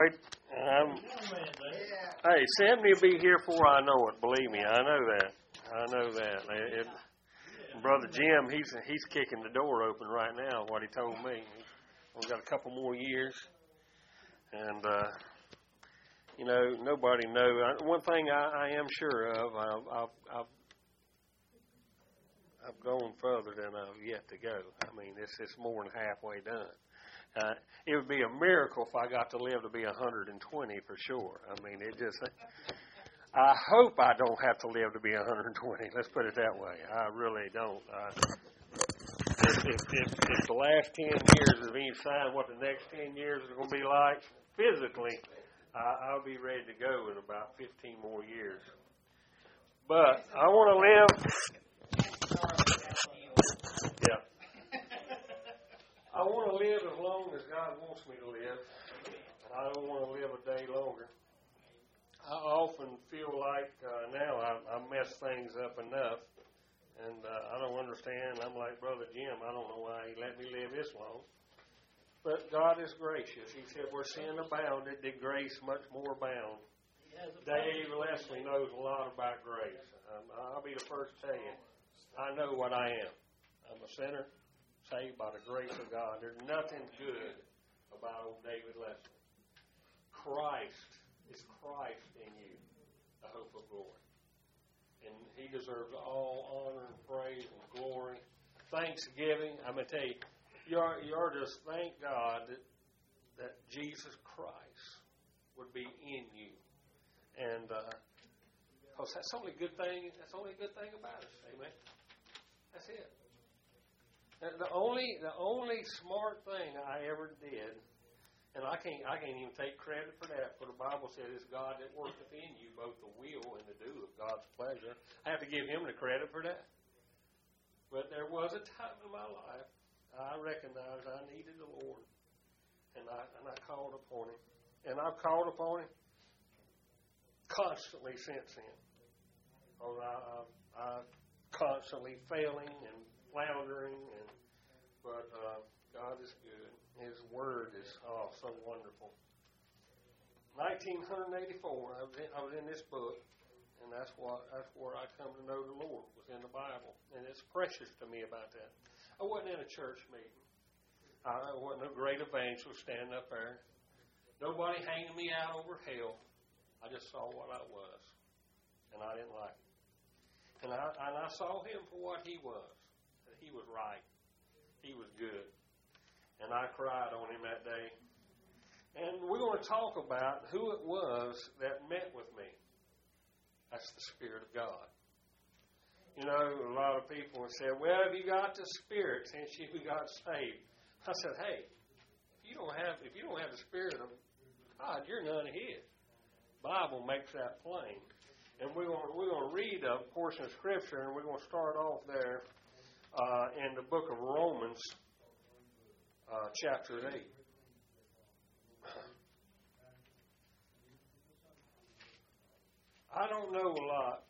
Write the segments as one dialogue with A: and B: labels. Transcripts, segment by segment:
A: Hey, 70 will be here before I know it. Believe me, I know that. Brother Jim, he's kicking the door open right now. What he told me, we've got a couple more years, and nobody knows. One thing I am sure of, I've gone further than I've yet to go. I mean, it's more than halfway done. It would be a miracle if I got to live to be 120 for sure. I mean, I hope I don't have to live to be 120. Let's put it that way. I really don't. If the last 10 years is any sign what the next 10 years is going to be like physically, I'll be ready to go in about 15 more years. But I want to live. Yeah. I want to live as long as God wants me to live. I don't want to live a day longer. I often feel like now I mess things up enough, and I don't understand. I'm like Brother Jim. I don't know why he let me live this long. But God is gracious. He said, where sin abounded, did grace much more abound. Dave Leslie knows a lot about grace. I'll be the first to tell you, I know what I am. I'm a sinner saved by the grace of God. There's nothing good about old David Leslie. Christ is Christ in you, the hope of glory. And he deserves all honor and praise and glory. Thanksgiving, I'm going to tell you, you ought to just thank God that Jesus Christ would be in you. And because that's the only good thing about us. Amen. That's it. The only smart thing I ever did, and I can't even take credit for that, for the Bible says it's God that worketh in you both the will and the do of God's pleasure. I have to give him the credit for that. But there was a time in my life I recognized I needed the Lord, and I called upon him. And I've called upon him constantly since then. I'm constantly failing and floundering, but God is good. His word is so wonderful. 1984, I was in this book, and that's where I come to know the Lord, was in the Bible, and it's precious to me about that. I wasn't in a church meeting. I wasn't a great evangelist standing up there. Nobody hanging me out over hell. I just saw what I was, and I didn't like it. And I saw him for what he was. That he was right. He was good. And I cried on him that day. And we're going to talk about who it was that met with me. That's the Spirit of God. You know, a lot of people have said, well, have you got the Spirit since you got saved? I said, hey, if you don't have the Spirit of God, you're none of His. The Bible makes that plain. And we're going to read a portion of Scripture, and we're going to start off there in the book of Romans, chapter 8. I don't know a lot.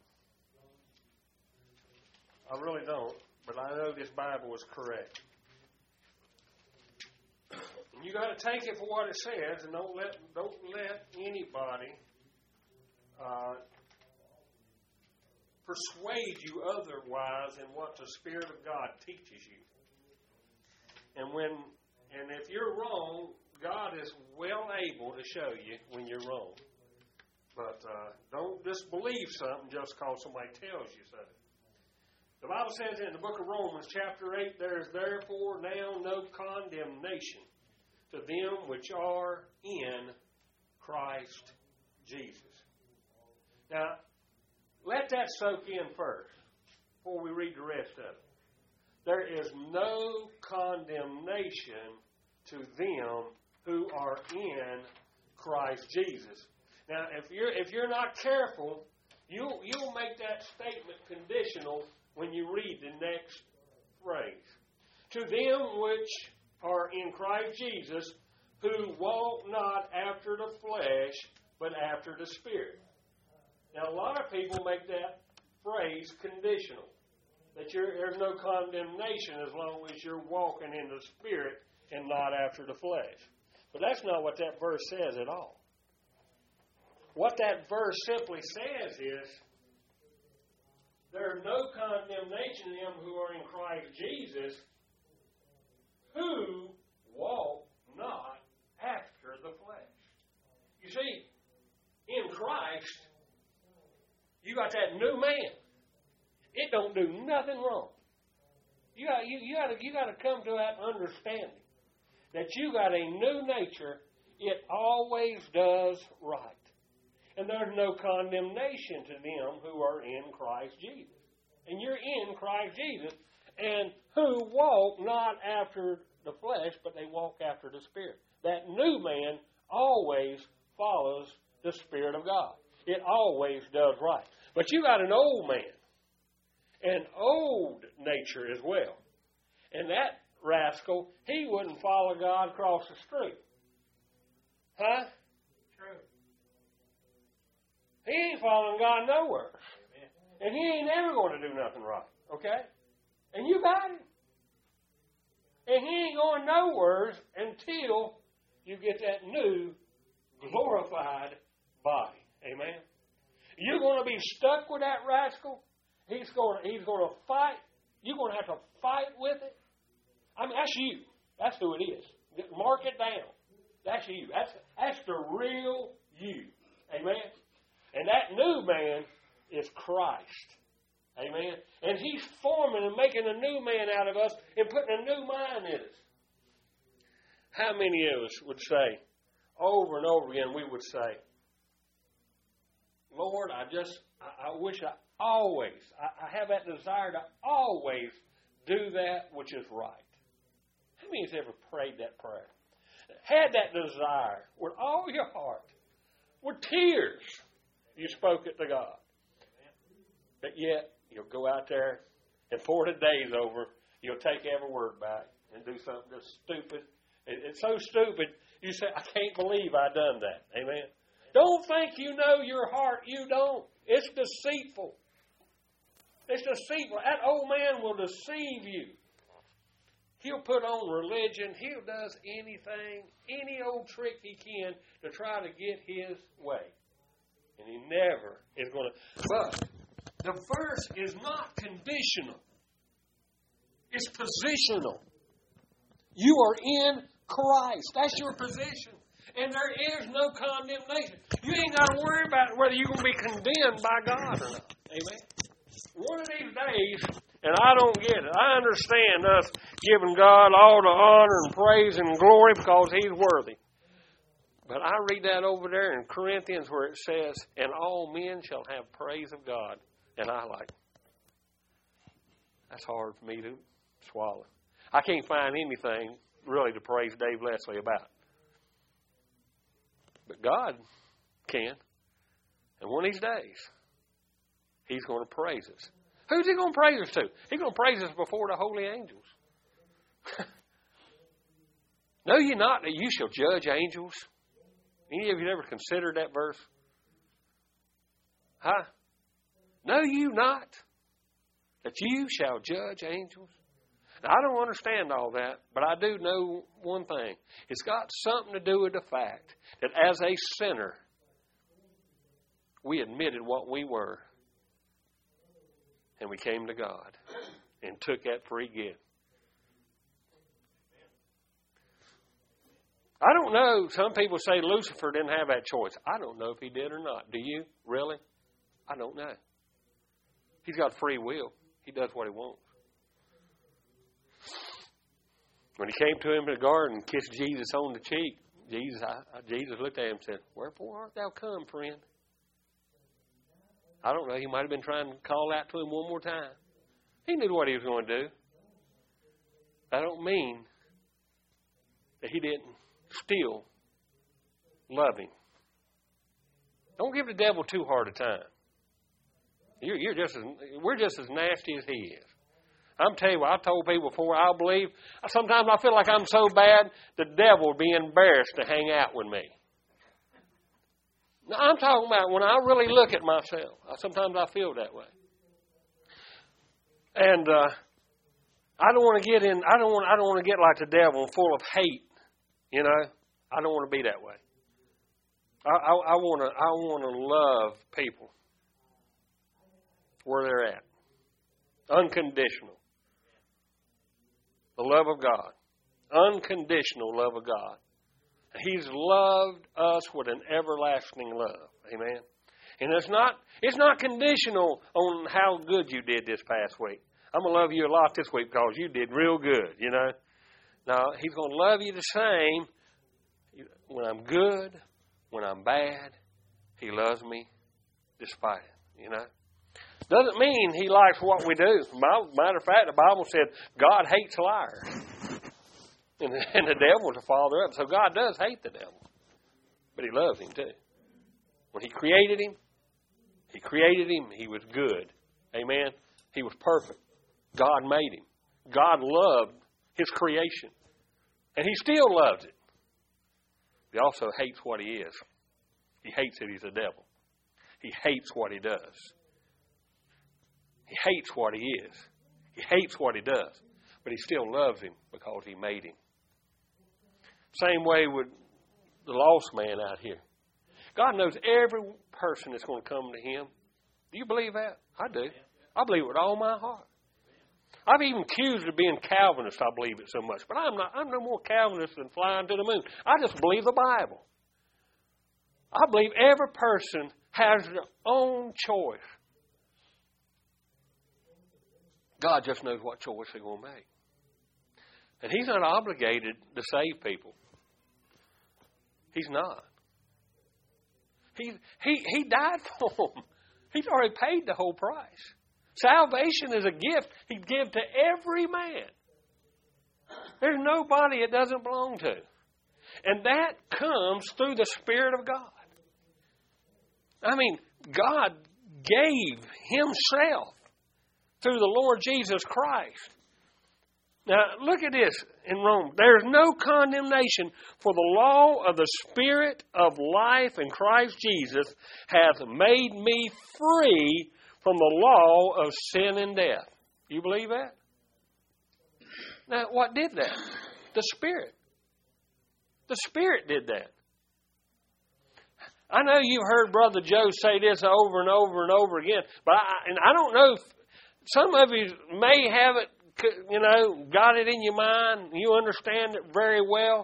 A: I really don't. But I know this Bible is correct. And you got to take it for what it says, and don't let anybody persuade you otherwise in what the Spirit of God teaches you. And if you're wrong, God is well able to show you when you're wrong. But don't just believe something just because somebody tells you so. The Bible says in the book of Romans, chapter 8, there is therefore now no condemnation to them which are in Christ Jesus. Now, let that soak in first before we read the rest of it. There is no condemnation to them who are in Christ Jesus. Now, if you're not careful, you'll make that statement conditional when you read the next phrase. To them which are in Christ Jesus, who walk not after the flesh, but after the Spirit. Now, a lot of people make that phrase conditional. That there's no condemnation as long as you're walking in the Spirit and not after the flesh. But that's not what that verse says at all. what that verse simply says is, there is no condemnation in them who are in Christ Jesus, who walk not after the flesh. You see, in Christ, you got that new man. It don't do nothing wrong. You got to come to that understanding that you got a new nature. It always does right. And there's no condemnation to them who are in Christ Jesus. And you're in Christ Jesus, and who walk not after the flesh, but they walk after the Spirit. That new man always follows the Spirit of God. It always does right. But you got an old man, an old nature as well. And that rascal, he wouldn't follow God across the street. Huh? True. He ain't following God nowhere. And he ain't ever going to do nothing right. Okay? And you got him. And he ain't going nowhere until you get that new, glorified body. Amen? You're going to be stuck with that rascal. He's going to fight. You're going to have to fight with it. I mean, that's you. That's who it is. Mark it down. That's you. That's the real you. Amen? And that new man is Christ. Amen? And He's forming and making a new man out of us and putting a new mind in us. How many of us would say, over and over again, we would say, Lord, I wish I have that desire to always do that which is right. How many has ever prayed that prayer? Had that desire with all your heart, with tears, you spoke it to God. But yet, you'll go out there, and before the day's over, you'll take every word back and do something that's stupid. It's so stupid, you say, I can't believe I done that. Amen? Don't think you know your heart. You don't. It's deceitful. It's deceitful. That old man will deceive you. He'll put on religion. He does anything, any old trick he can to try to get his way. And he never is going to. But the verse is not conditional. It's positional. You are in Christ. That's your position. And there is no condemnation. You ain't got to worry about whether you're going to be condemned by God or not. Amen? One of these days, and I don't get it. I understand us giving God all the honor and praise and glory because He's worthy. But I read that over there in Corinthians where it says, and all men shall have praise of God. And I like, that's hard for me to swallow. I can't find anything really to praise Dave Leslie about. But God can. And one of these days, He's going to praise us. Who's He going to praise us to? He's going to praise us before the holy angels. Know ye not that you shall judge angels? Any of you ever considered that verse? Huh? Know you not that you shall judge angels? Now, I don't understand all that, but I do know one thing. It's got something to do with the fact that as a sinner, we admitted what we were, and we came to God and took that free gift. I don't know. Some people say Lucifer didn't have that choice. I don't know if he did or not. Do you? Really? I don't know. He's got free will. He does what he wants. When he came to him in the garden and kissed Jesus on the cheek, Jesus looked at him and said, wherefore art thou come, friend? I don't know. He might have been trying to call out to him one more time. He knew what he was going to do. I don't mean that he didn't still love him. Don't give the devil too hard a time. We're just as nasty as he is. I'm telling you what, I've told people before, I believe, sometimes I feel like I'm so bad, the devil would be embarrassed to hang out with me. Now, I'm talking about when I really look at myself. Sometimes I feel that way. And I don't want to get in, I don't want to get like the devil, full of hate. You know, I don't want to be that way. I want to love people where they're at. Unconditional. The love of God. Unconditional love of God. He's loved us with an everlasting love. Amen. And it's not conditional on how good you did this past week. I'm going to love you a lot this week because you did real good, you know. No, He's going to love you the same when I'm good, when I'm bad. He loves me despite it, you know. Doesn't mean He likes what we do. Matter of fact, the Bible said God hates liars. And the devil's a father of it. So God does hate the devil. But He loves him too. When He created him, He was good. Amen. He was perfect. God made him. God loved His creation. And He still loves it. He also hates what He is. He hates that He's a devil. He hates what He does. He hates what He is. He hates what He does. But He still loves him because He made him. Same way with the lost man out here. God knows every person that's going to come to Him. Do you believe that? I do. I believe it with all my heart. I've even accused of being Calvinist, I believe it so much. But I'm not. I'm no more Calvinist than flying to the moon. I just believe the Bible. I believe every person has their own choice. God just knows what choice they're going to make. And He's not obligated to save people. He's not. He died for them. He's already paid the whole price. Salvation is a gift He'd give to every man. There's nobody it doesn't belong to. And that comes through the Spirit of God. I mean, God gave Himself through the Lord Jesus Christ. Now, look at this in Rome. There is no condemnation, for the law of the Spirit of life in Christ Jesus hath made me free from the law of sin and death. You believe that? Now, what did that? The Spirit. The Spirit did that. I know you've heard Brother Joe say this over and over and over again, but I don't know if some of you may have it, you know, got it in your mind. You understand it very well.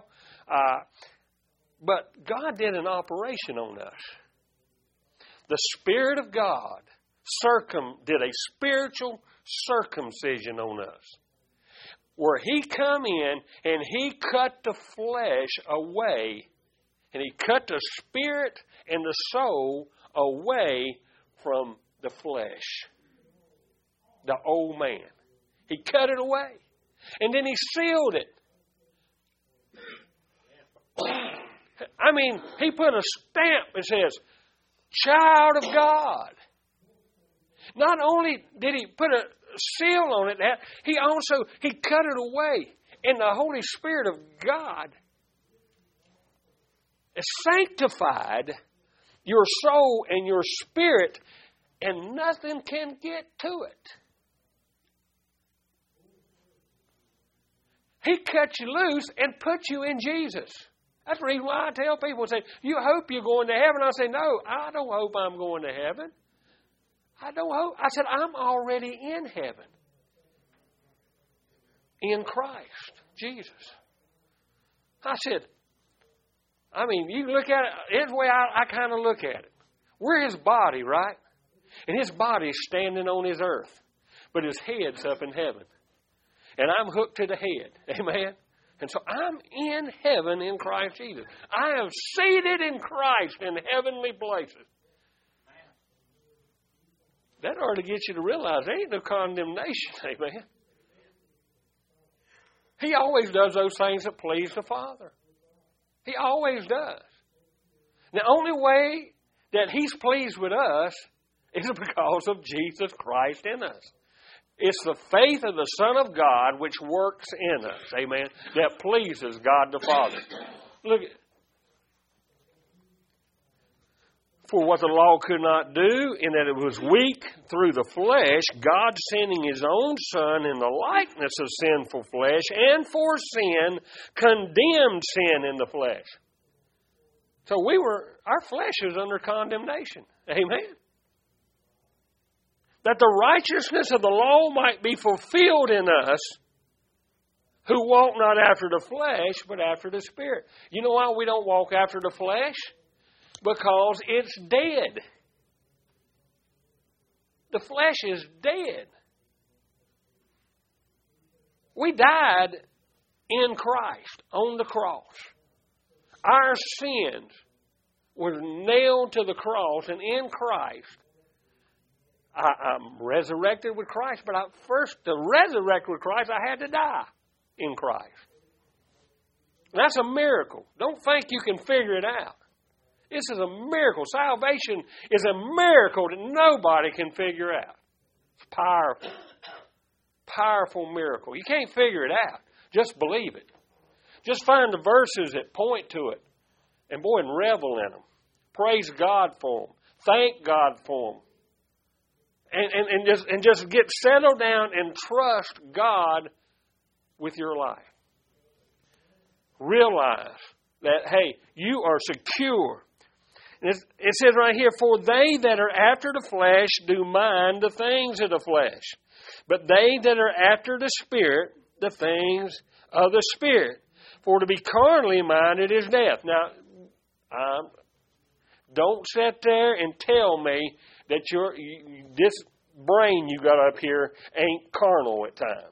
A: But God did an operation on us. The Spirit of God did a spiritual circumcision on us, where He come in and He cut the flesh away, and He cut the spirit and the soul away from the flesh, the old man. He cut it away, and then He sealed it. I mean, He put a stamp that says, "Child of God." Not only did He put a seal on it, He cut it away. And the Holy Spirit of God has sanctified your soul and your spirit, and nothing can get to it. He cut you loose and put you in Jesus. That's the reason why I tell people, say, "You hope you're going to heaven." I say, "No, I don't hope I'm going to heaven. I don't hope." I said, "I'm already in heaven. In Christ Jesus." I said, I mean, you look at it, here's the way I kind of look at it. We're His body, right? And His body is standing on His earth. But His head's up in heaven. And I'm hooked to the head. Amen? And so I'm in heaven in Christ Jesus. I am seated in Christ in heavenly places. That ought to get you to realize there ain't no condemnation. Amen? He always does those things that please the Father. He always does. The only way that He's pleased with us is because of Jesus Christ in us. It's the faith of the Son of God which works in us, amen, that pleases God the Father. Look, for what the law could not do, in that it was weak through the flesh, God sending His own Son in the likeness of sinful flesh, and for sin, condemned sin in the flesh. So our flesh is under condemnation. Amen. That the righteousness of the law might be fulfilled in us, who walk not after the flesh, but after the Spirit. You know why we don't walk after the flesh? Because it's dead. The flesh is dead. We died in Christ on the cross. Our sins were nailed to the cross, and in Christ, I'm resurrected with Christ, but first to resurrect with Christ, I had to die in Christ. That's a miracle. Don't think you can figure it out. This is a miracle. Salvation is a miracle that nobody can figure out. It's powerful. Powerful miracle. You can't figure it out. Just believe it. Just find the verses that point to it. And boy, and revel in them. Praise God for them. Thank God for them. And just get settled down and trust God with your life. Realize that, hey, you are secure. And it says right here, for they that are after the flesh do mind the things of the flesh. But they that are after the Spirit, the things of the Spirit. For to be carnally minded is death. Now, don't sit there and tell me that this brain you got up here ain't carnal at times.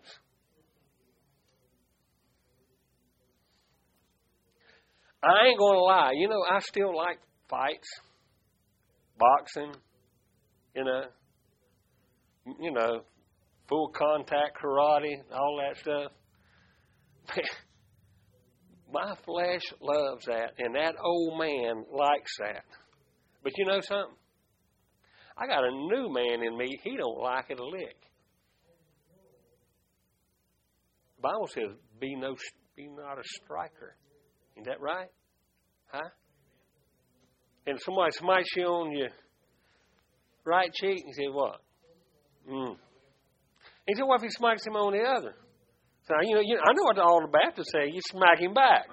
A: I ain't going to lie. You know, I still like fights, boxing, you know, full contact karate, all that stuff. My flesh loves that, and that old man likes that. But you know something? I got a new man in me. He don't like it a lick. The Bible says, be not a striker. Isn't that right? Huh? And somebody smites you on your right cheek, and you say, what? He said, what if he smacks him on the other? So, I know what all the Baptists say. You smack him back.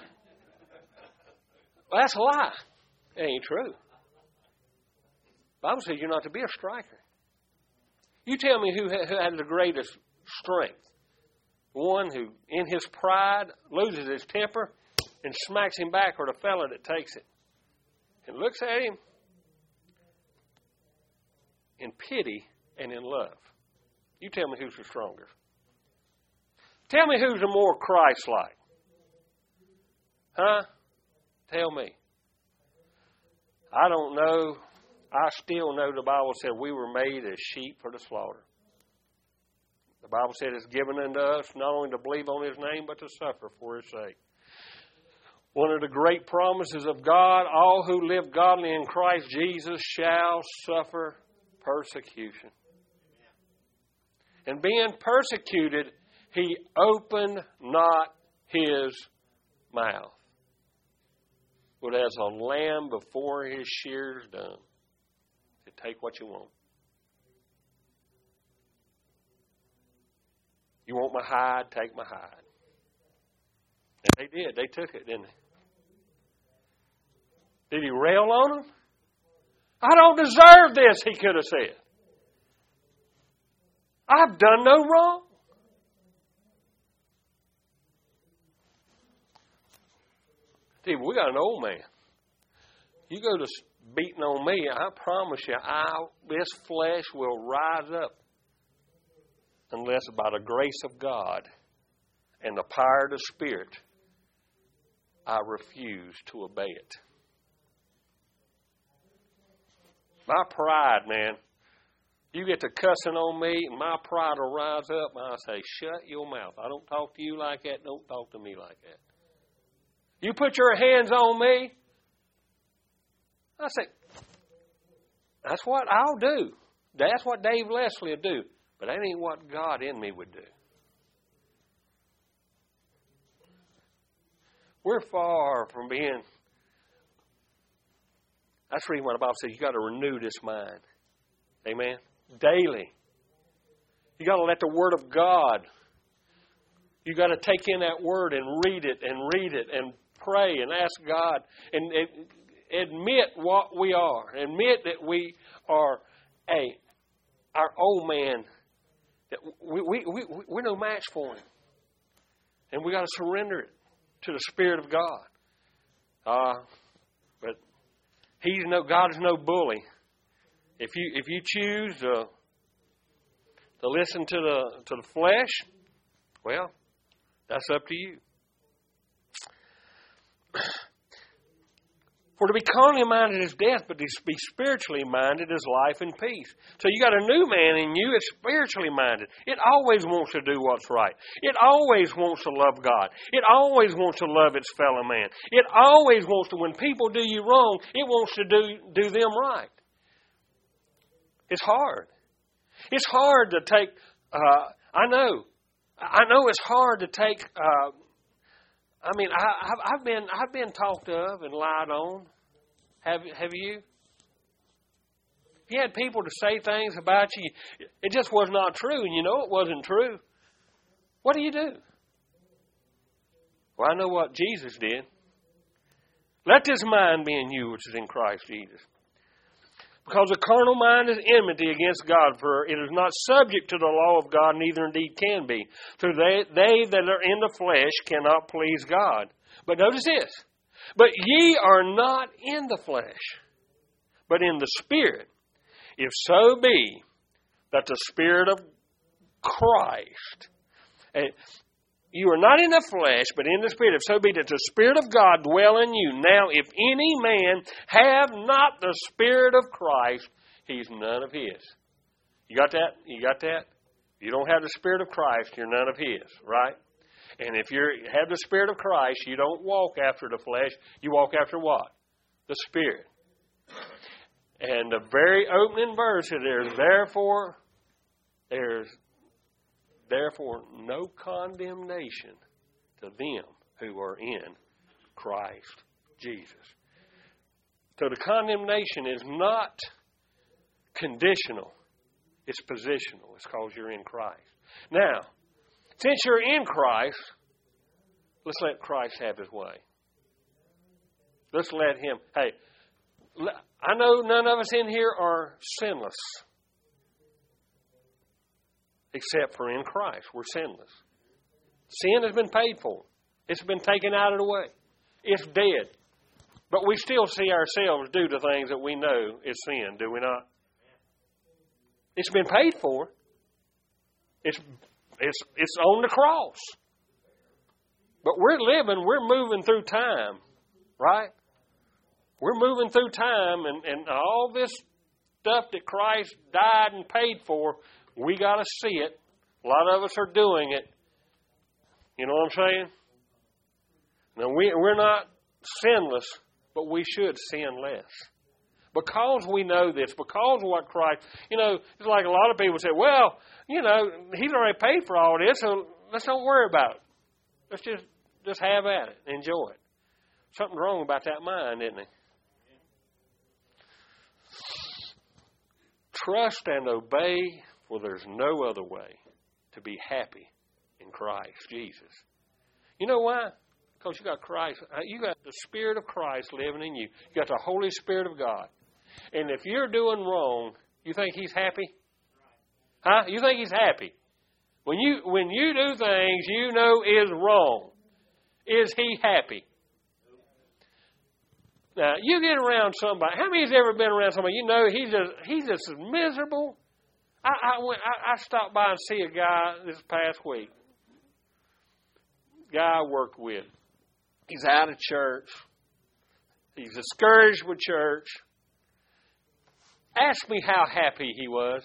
A: Well, that's a lie. It ain't true. The Bible says you're not to be a striker. You tell me who has the greatest strength. One who, in his pride, loses his temper and smacks him back, or the fella that takes it and looks at him in pity and in love. You tell me who's the strongest. Tell me who's the more Christ-like. Huh? Tell me. I don't know. I still know the Bible said we were made as sheep for the slaughter. The Bible said it's given unto us not only to believe on His name, but to suffer for His sake. One of the great promises of God, all who live godly in Christ Jesus shall suffer persecution. And being persecuted, He opened not His mouth, but as a lamb before his shears done, to take what you want. You want my hide? Take my hide. And they did. They took it, didn't they? Did He rail on them? I don't deserve this, He could have said. I've done no wrong. See, we got an old man. You go to beating on me, I promise you, this flesh will rise up unless by the grace of God and the power of the Spirit, I refuse to obey it. My pride, man. You get to cussing on me, and my pride will rise up, and I'll say, shut your mouth. I don't talk to you like that. Don't talk to me like that. You put your hands on me, I say, that's what I'll do. That's what Dave Leslie will do. But that ain't what God in me would do. We're far from being... That's the reason why the Bible says you got to renew this mind. Amen? Daily. You got to let the Word of God, you got to take in that Word and read it and pray and ask God and admit what we are. Admit that we are our old man, that we're no match for him. And we got to surrender it to the Spirit of God. But God is no bully. If you choose to listen to the flesh, well, that's up to you. For to be carnally minded is death, but to be spiritually minded is life and peace. So you got a new man in you that's spiritually minded. It always wants to do what's right. It always wants to love God. It always wants to love its fellow man. It always wants to, when people do you wrong, it wants to do them right. It's hard. It's hard to take, I know it's hard to take, I've been talked of and lied on. Have you? If you had people to say things about you, it just was not true, and you know it wasn't true. What do you do? Well, I know what Jesus did. Let this mind be in you, which is in Christ Jesus. Because the carnal mind is enmity against God, for it is not subject to the law of God, neither indeed can be. So they that are in the flesh cannot please God. But notice this. But ye are not in the flesh, but in the Spirit. If so be that the Spirit of Christ, you are not in the flesh, but in the Spirit. If so be that the Spirit of God dwell in you. Now, if any man have not the Spirit of Christ, he's none of his. You got that? You got that? You don't have the Spirit of Christ, you're none of his, right? And if you have the Spirit of Christ, you don't walk after the flesh. You walk after what? The Spirit. And the very opening verse, there's therefore no condemnation to them who are in Christ Jesus. So the condemnation is not conditional. It's positional. It's because you're in Christ. Now, since you're in Christ, let's let Christ have His way. Let's let Him. Hey, I know none of us in here are sinless. Except for in Christ. We're sinless. Sin has been paid for. It's been taken out of the way. It's dead. But we still see ourselves do the things that we know is sin, do we not? It's been paid for. It's on the cross. But we're moving through time, right? We're moving through time, and all this stuff that Christ died and paid for, we got to see it. A lot of us are doing it. You know what I'm saying? Now, we're not sinless, but we should sin less. Because we know this, because of what Christ, it's like a lot of people say, well, He's already paid for all this, so let's don't worry about it. Let's just have at it, enjoy it. Something's wrong about that mind, isn't it? Trust and obey, for there's no other way to be happy in Christ Jesus. You know why? Because you got Christ. You got the Spirit of Christ living in you. You got the Holy Spirit of God. And if you're doing wrong, you think He's happy? Huh? You think He's happy? When you do things you know is wrong, is He happy? Now, you get around somebody. How many has ever been around somebody? He's just miserable. I stopped by and see a guy this past week. Guy I worked with. He's out of church. He's discouraged with church. Ask me how happy he was.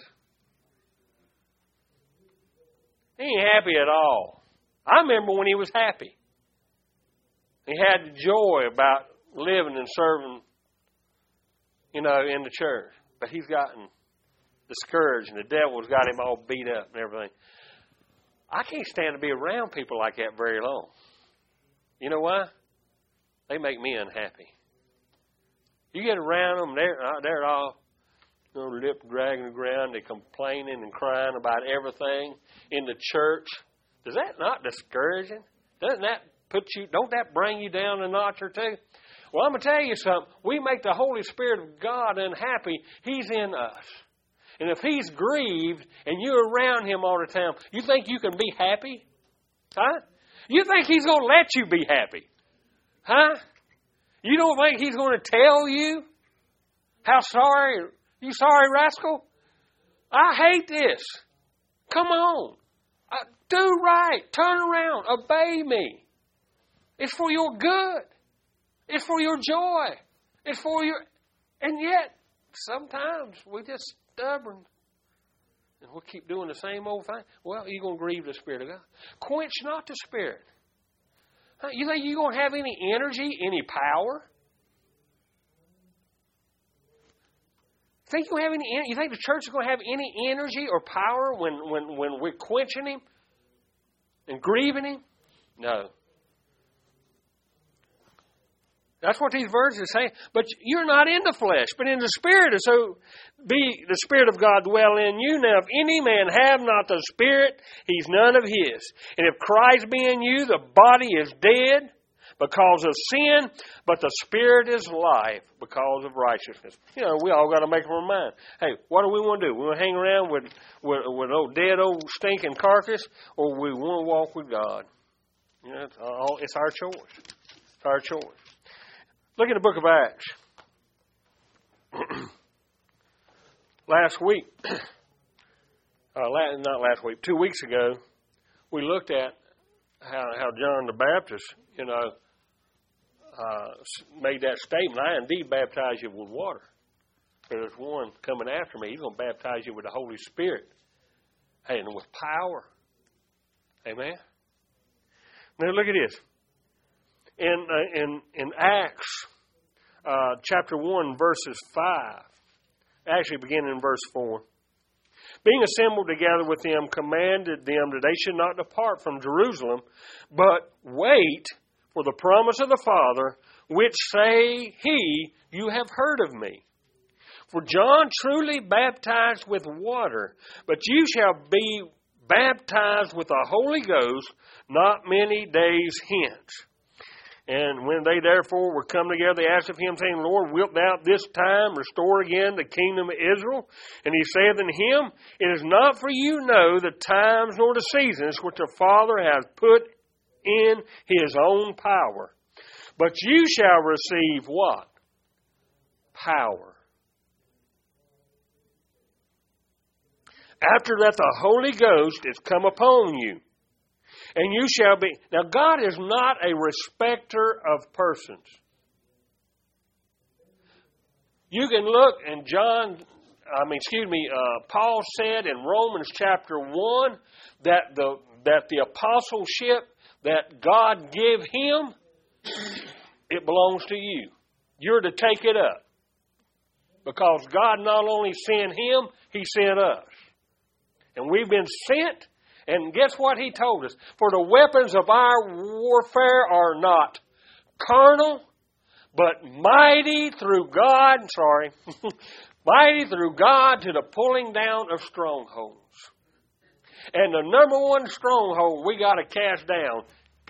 A: He ain't happy at all. I remember when he was happy. He had joy about living and serving, in the church. But he's gotten discouraged, and the devil's got him all beat up and everything. I can't stand to be around people like that very long. You know why? They make me unhappy. You get around them, they're all lip dragging the ground. They're complaining and crying about everything in the church. Does that not discourage you? Doesn't that don't that bring you down a notch or two? Well, I'm going to tell you something. We make the Holy Spirit of God unhappy. He's in us. And if He's grieved and you're around Him all the time, you think you can be happy? Huh? You think He's going to let you be happy? Huh? You don't think He's going to tell you how sorry, you sorry rascal? I hate this. Come on. Do right. Turn around. Obey me. It's for your good. It's for your joy. It's for your... And yet, sometimes we're just stubborn. And we'll keep doing the same old thing. Well, you're going to grieve the Spirit of God. Quench not the Spirit. You think you're going to have any energy, any power? You think the church is going to have any energy or power when we're quenching Him and grieving Him? No. That's what these verses are saying. But you're not in the flesh, but in the Spirit. And so be the Spirit of God dwell in you. Now, if any man have not the Spirit, he's none of His. And if Christ be in you, the body is dead because of sin, but the Spirit is life because of righteousness. You know, we all got to make up our mind. Hey, what do we want to do? We want to hang around with old dead, old stinking carcass, or we want to walk with God? You know, it's our choice. It's our choice. Look at the book of Acts. Last week, 2 weeks ago, we looked at how John the Baptist, made that statement, I indeed baptize you with water. But there's one coming after me. He's going to baptize you with the Holy Spirit. Hey, and with power. Amen? Now look at this. In Acts chapter 1, verses 5, actually beginning in verse 4, being assembled together with them, commanded them that they should not depart from Jerusalem, but wait for the promise of the Father, which say he, you have heard of me. For John truly baptized with water, but you shall be baptized with the Holy Ghost not many days hence. And when they therefore were come together, they asked of him, saying, Lord, wilt thou this time restore again the kingdom of Israel? And he saith unto him, it is not for you to know the times nor the seasons which the Father hath put in His own power. But you shall receive what? Power. After that the Holy Ghost is come upon you. And you shall be... Now, God is not a respecter of persons. You can look, and Paul said in Romans chapter 1 that the apostleship that God gave him, it belongs to you. You're to take it up. Because God not only sent him, He sent us. And we've been sent. And guess what He told us? For the weapons of our warfare are not carnal, but mighty through God, mighty through God to the pulling down of strongholds. And the number one stronghold we got to cast down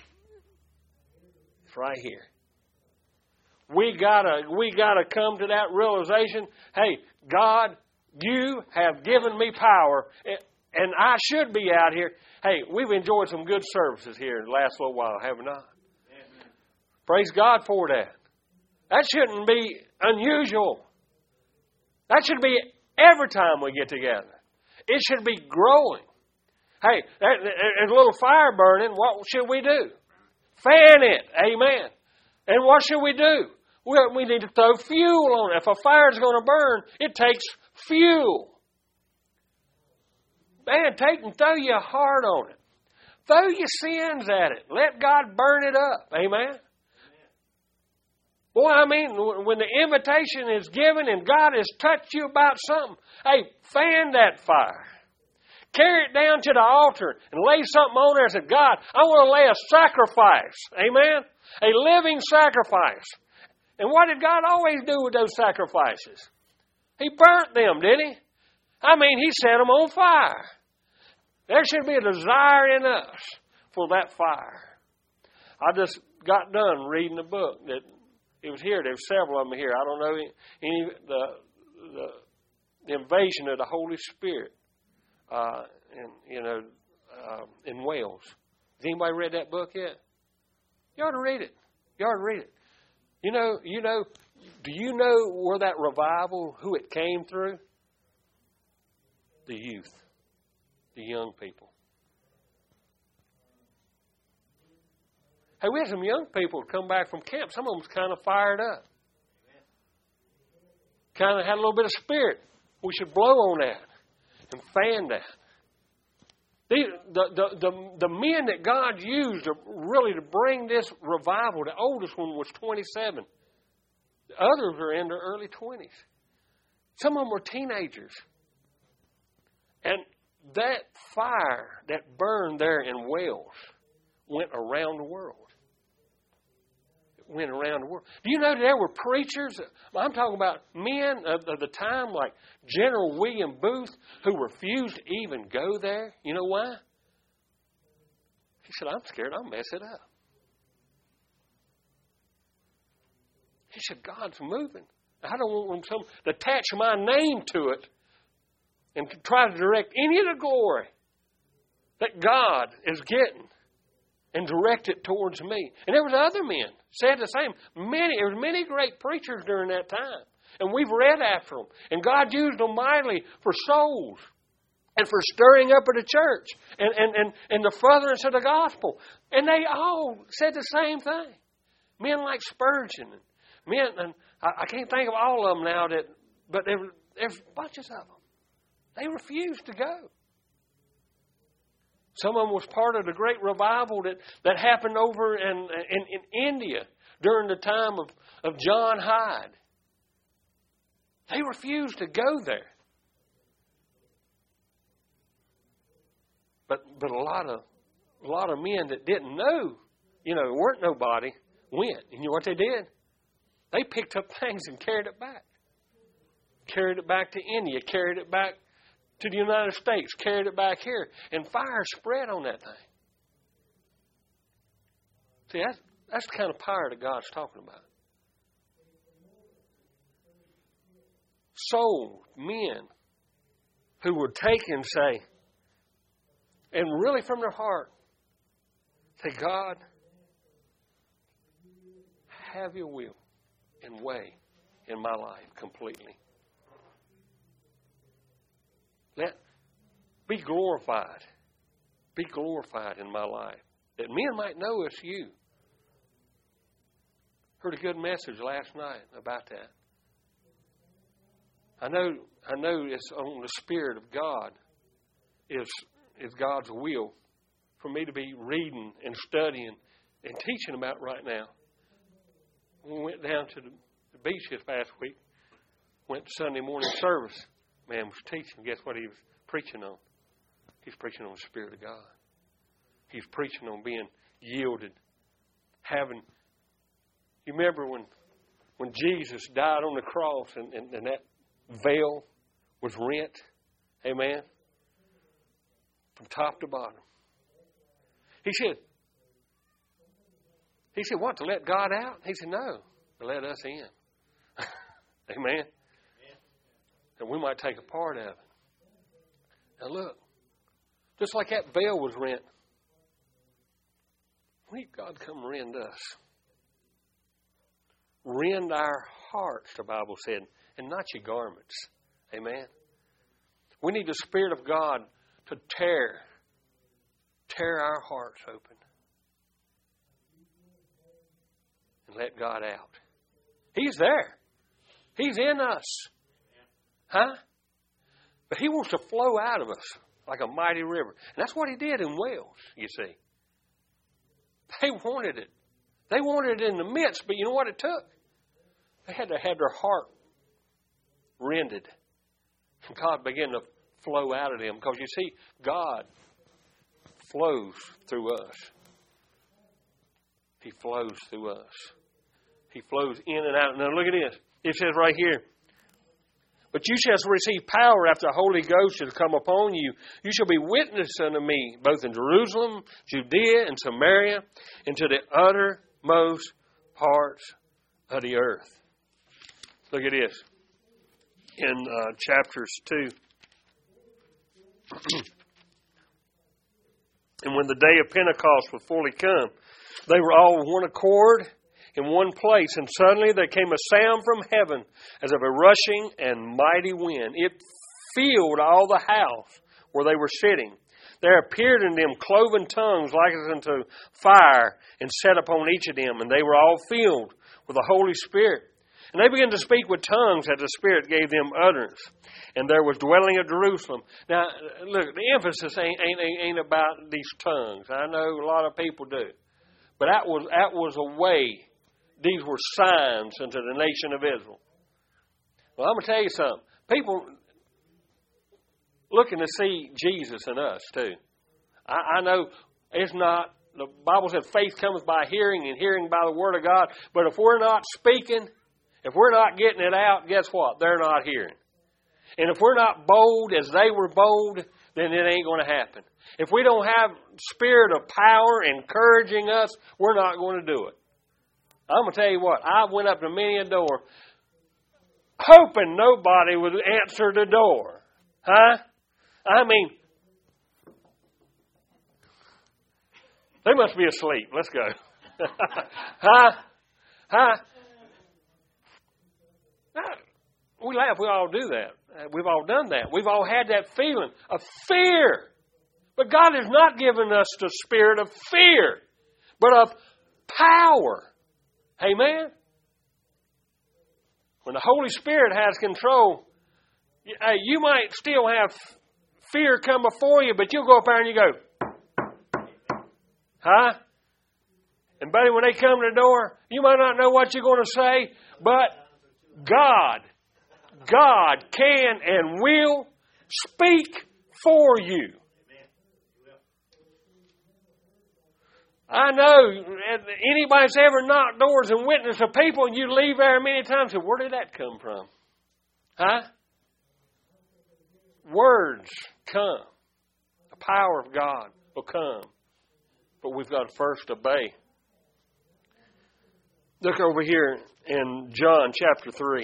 A: is right here. We gotta come to that realization, hey, God, you have given me power. And I should be out here. Hey, we've enjoyed some good services here in the last little while, have we not? Amen. Praise God for that. That shouldn't be unusual. That should be every time we get together. It should be growing. Hey, there's a little fire burning. What should we do? Fan it. Amen. And what should we do? We need to throw fuel on it. If a fire is going to burn, it takes fuel. Man, take and throw your heart on it. Throw your sins at it. Let God burn it up. Amen? Boy, when the invitation is given and God has touched you about something, hey, fan that fire. Carry it down to the altar and lay something on there and say, God, I want to lay a sacrifice. Amen? A living sacrifice. And what did God always do with those sacrifices? He burnt them, didn't He? He set them on fire. There should be a desire in us for that fire. I just got done reading a book that it was here. There were several of them here. I don't know any the invasion of the Holy Spirit in Wales. Has anybody read that book yet? You ought to read it. You ought to read it. Do you know where that revival, who it came through? The youth, the young people. Hey, we had some young people come back from camp. Some of them was kind of fired up. Kind of had a little bit of spirit. We should blow on that and fan that. The men that God used to bring this revival, the oldest one was 27. The others were in their early 20s. Some of them were teenagers. And that fire that burned there in Wales went around the world. It went around the world. Do you know there were preachers? I'm talking about men of the time like General William Booth who refused to even go there. You know why? He said, I'm scared I'll mess it up. He said, God's moving. I don't want them to attach my name to it and to try to direct any of the glory that God is getting and direct it towards me. And there was other men said the same. There was many great preachers during that time. And we've read after them. And God used them mightily for souls and for stirring up of the church and the furtherance of the gospel. And they all said the same thing. Men like Spurgeon. And I can't think of all of them now, but there's bunches of them. They refused to go. Some of them was part of the great revival that happened over in India during the time of John Hyde. They refused to go there. But a lot of men that didn't know, there weren't nobody, went. And you know what they did? They picked up things and carried it back. Carried it back to India, carried it back to the United States, carried it back here, and fire spread on that thing. See, that's the kind of power that God's talking about. Souls, men, who would take and say, and really from their heart, say, God, have your will and way in my life completely. Be glorified. Be glorified in my life. That men might know it's you. Heard a good message last night about that. I know it's on the Spirit of God is God's will for me to be reading and studying and teaching about right now. We went down to the beach this past week. Went to Sunday morning service. Man was teaching. Guess what he was preaching on? He's preaching on the Spirit of God. He's preaching on being yielded. You remember when Jesus died on the cross and that veil was rent? Amen? From top to bottom. He said, what, to let God out? He said, no, to let us in. Amen? And we might take a part of it. Now look, just like that veil was rent, we need God to come rend us. Rend our hearts, the Bible said, and not your garments. Amen? We need the Spirit of God to tear our hearts open and let God out. He's there. He's in us. Huh? But He wants to flow out of us like a mighty river. And that's what He did in Wales, you see. They wanted it. They wanted it in the midst, but you know what it took? They had to have their heart rended. And God began to flow out of them. Because you see, God flows through us. He flows through us. He flows in and out. Now look at this. It says right here, But you shall receive power after the Holy Ghost shall come upon you. You shall be witness unto me, both in Jerusalem, Judea, and Samaria, and to the uttermost parts of the earth. Look at this. In chapters 2. And when the day of Pentecost was fully come, they were all with one accord in one place, and suddenly there came a sound from heaven as of a rushing and mighty wind. It filled all the house where they were sitting. There appeared in them cloven tongues like as unto fire, and set upon each of them, and they were all filled with the Holy Spirit. And they began to speak with tongues as the Spirit gave them utterance. And there was dwelling at Jerusalem. Now, look, the emphasis ain't about these tongues. I know a lot of people do. But that was a way. These were signs unto the nation of Israel. Well, I'm going to tell you something. People looking to see Jesus in us, too. I know it's not, the Bible said faith cometh by hearing, and hearing by the Word of God. But if we're not speaking, if we're not getting it out, guess what? They're not hearing. And if we're not bold as they were bold, then it ain't going to happen. If we don't have spirit of power encouraging us, we're not going to do it. I'm going to tell you what, I went up to many a door hoping nobody would answer the door. Huh? I mean, they must be asleep. Let's go. Huh? Huh? We laugh. We all do that. We've all done that. We've all had that feeling of fear. But God has not given us the spirit of fear, but of power. Amen? When the Holy Spirit has control, you might still have fear come before you, but you'll go up there and you go, huh? And buddy, when they come to the door, you might not know what you're going to say, but God can and will speak for you. I know anybody's ever knocked doors and witnessed to people, and you leave there many times and say, where did that come from? Huh? Words come. The power of God will come. But we've got to first obey. Look over here in John chapter 3.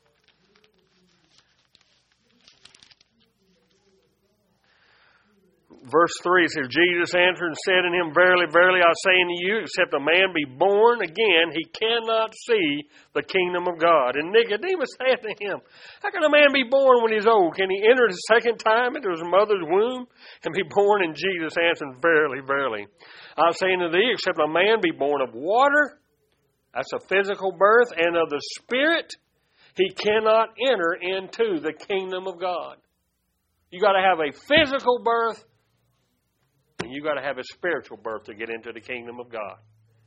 A: Verse 3 says, Jesus answered and said unto him, Verily, verily, I say unto you, except a man be born again, he cannot see the kingdom of God. And Nicodemus said to him, How can a man be born when he's old? Can he enter the second time into his mother's womb and be born? And Jesus answered, Verily, verily, I say unto thee, except a man be born of water, that's a physical birth, and of the Spirit, he cannot enter into the kingdom of God. You got to have a physical birth, and you got to have a spiritual birth to get into the kingdom of God.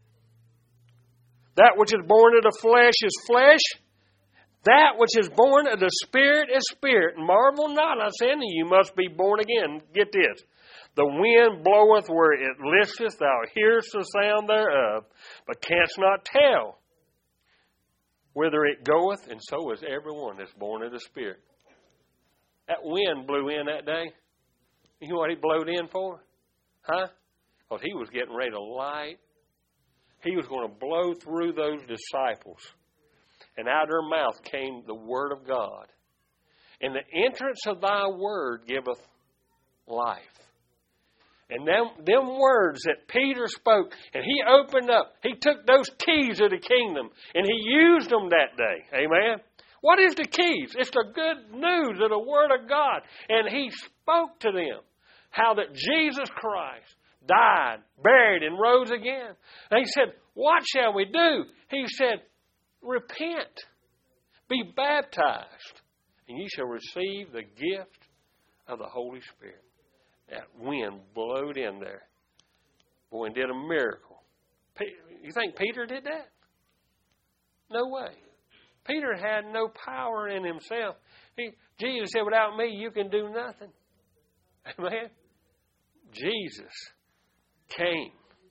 A: That which is born of the flesh is flesh. That which is born of the Spirit is spirit. Marvel not, I say unto you, you must be born again. Get this. The wind bloweth where it listeth, thou hearest the sound thereof, but canst not tell whither it goeth, and so is everyone that's born of the Spirit. That wind blew in that day. You know what he blowed in for? Huh? Because he was getting ready to light. He was going to blow through those disciples. And out of their mouth came the word of God. And the entrance of thy word giveth life. And them words that Peter spoke, and he opened up, he took those keys of the kingdom, and he used them that day. Amen? What is the keys? It's the good news of the Word of God. And he spoke to them how that Jesus Christ died, buried, and rose again. And he said, what shall we do? He said, repent, be baptized, and ye shall receive the gift of the Holy Spirit. That wind blowed in there. Boy, and did a miracle. You think Peter did that? No way. Peter had no power in himself. Jesus said, without me, you can do nothing. Amen? Jesus came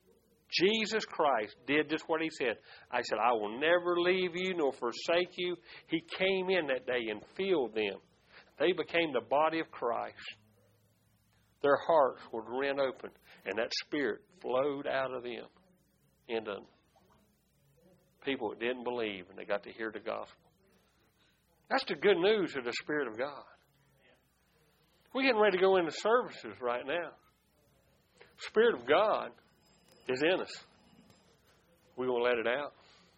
A: Jesus Christ did just what He said. I said, I will never leave you nor forsake you. He came in that day and filled them. They became the body of Christ. Their hearts were rent open, and that Spirit flowed out of them into people that didn't believe, and they got to hear the gospel. That's the good news of the Spirit of God. We're getting ready to go into services right now. Spirit of God is in us. We won't let it out.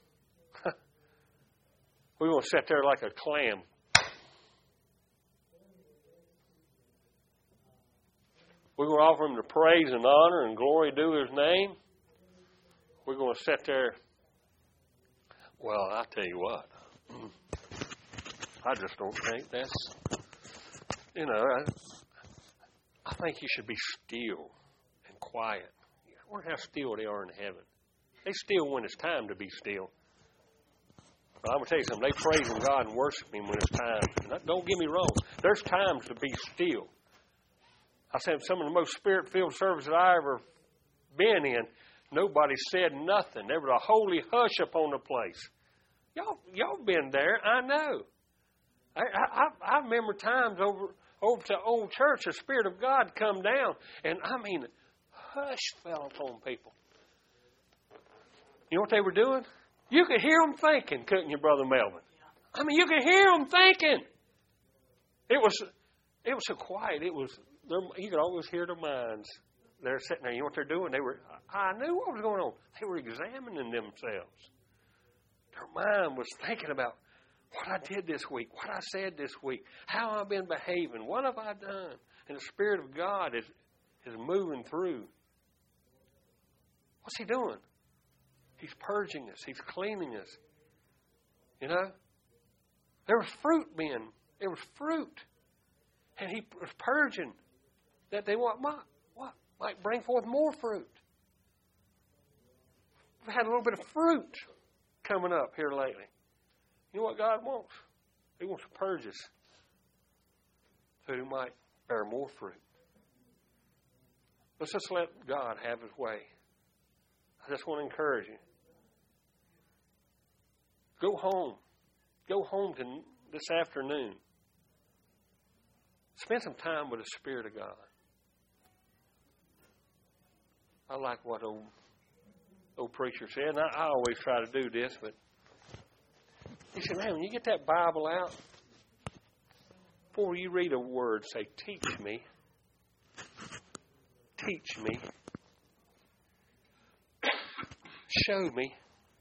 A: We won't sit there like a clam. We're going to offer Him the praise and honor and glory due His name. We're going to sit there. Well, I tell you what. I just don't think that's, I think you should be still and quiet. I wonder how still they are in heaven. They still when it's time to be still. But I'm going to tell you something. They praising God and worship Him when it's time. And don't get me wrong. There's times to be still. I said some of the most Spirit-filled services I ever been in, nobody said nothing. There was a holy hush upon the place. Y'all been there, I know. I remember times over to old church, the Spirit of God come down, and hush fell upon people. You know what they were doing? You could hear them thinking, couldn't you, Brother Melvin? You could hear them thinking. It was so quiet. You could always hear their minds. They're sitting there. You know what they're doing? I knew what was going on. They were examining themselves. Their mind was thinking about what I did this week, what I said this week, how I've been behaving, what have I done? And the Spirit of God is moving through. What's He doing? He's purging us. He's cleaning us. There was fruit There was fruit. And He was purging that they might bring forth more fruit. We've had a little bit of fruit coming up here lately. You know what God wants? He wants to purge us so He might bear more fruit. Let's just let God have His way. I just want to encourage you. Go home. Go home this afternoon. Spend some time with the Spirit of God. I like what old preacher said, and I always try to do this, but he said, man, when you get that Bible out, before you read a word, say, teach me. Teach me. Show me.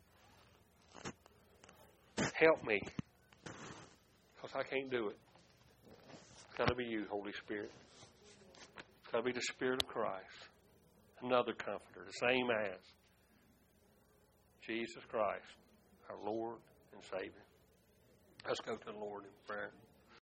A: Help me. Because I can't do it. It's got to be you, Holy Spirit. It's got to be the Spirit of Christ. Another comforter, the same as Jesus Christ, our Lord and Savior. Let's go to the Lord in prayer.